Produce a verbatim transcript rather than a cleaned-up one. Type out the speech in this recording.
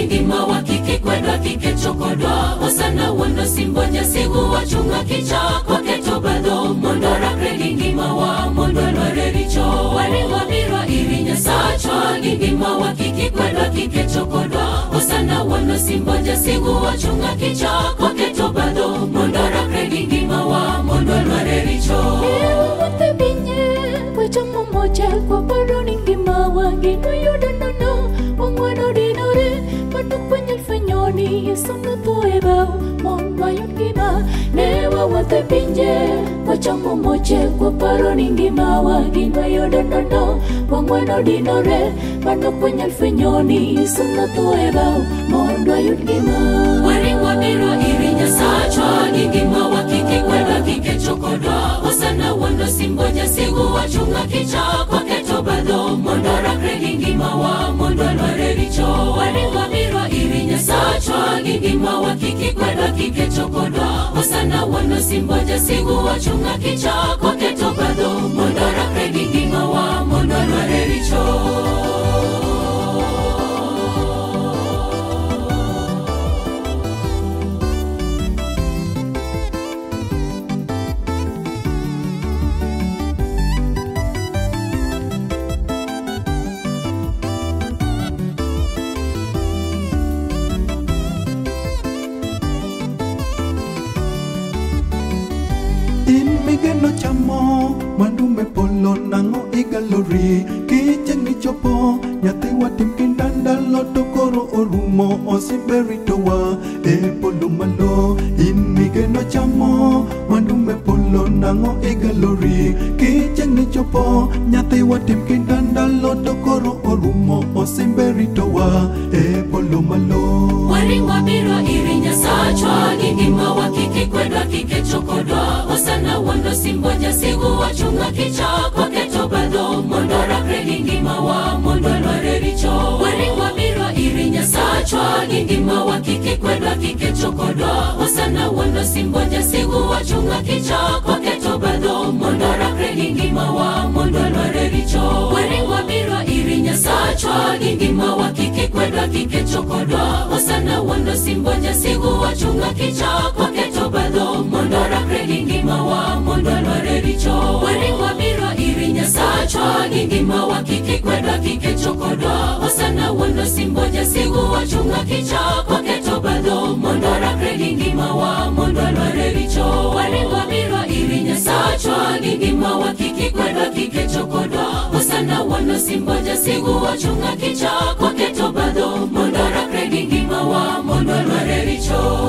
ngima wakiki kwenda kike chokodwa osana wono simbonya sigu wachunga kicha kwa keto bado mondora kredi ngima wa mondo lwarericho waringo biro irinya sachwa ngima wakiki kwenda kike chokodwa osana wono simbonya sigu wachunga kicha kwa keto bado mondora kredi ngima wa mondo lwarericho Wote binye Wajamu moja kwa paro ngima wangi Noyoda nono Wangwano dinore Patuk panyal fanyoni Yesono tueba Monwa yungima Newa wote binye Wajamu moja kwa paro ngima wangi Noyoda nono Wangwano dinore Patuk panyal fanyoni Yesono tueba Monwa yungima Waringwa biro irinya sachwa ngima wakiki kwenda kike chokodwa osana wono simbonya sigu wachunga kicha kwa keto bado mondora kredi ngima wa mondo lwarericho waringwa biro irinya sachwa ngima wakiki kwenda kike chokodwa osana wono simbonya sigu wachunga kicha kwa keto bado mondora kredi ngima wa mondo lwarericho Imigeno chamo mandume polo nango igalori kicheni chopo nyate watim kindanda loto koro orumo osiberito wa e polo malo imigeno chamo mandume polo nango igalori kicheni chopo nyate watim kindanda loto koro orumo osiberito wa e polo malo waringwa biro irinya sachwa ngima wakiki kwenda kike chokodwa osana wono simbonya sigu wachunga kicha kwa keto bado mondora kredi ngima wa mondo lwarericho waringwa biro irinya sachwa ngima wakiki kwenda kike chokodwa osana wono simbonya sigu wachunga kicha kwa keto bado mondora kredi ngima wa mondo lwarericho waringwa biro irinya sachwa ngima wakiki kwenda kike chokodwa osana wono simbonya sigu wachunga kicha kwa keto bado mondora kredi ngima wa mondo lwarericho waringwa biro irinya sachwa ngima wakiki kwenda kike chokodwa osana wono simbonya sigu wachunga kicha kwa keto bado mondora kredi ngima wa mondo lwarericho waringwa biro irinya sachwa ngima wakiki kwenda kike chokodwa osana wono simbonya sigu wachunga kicha kwa keto bado mondora kredi ngima wa mondo lwarericho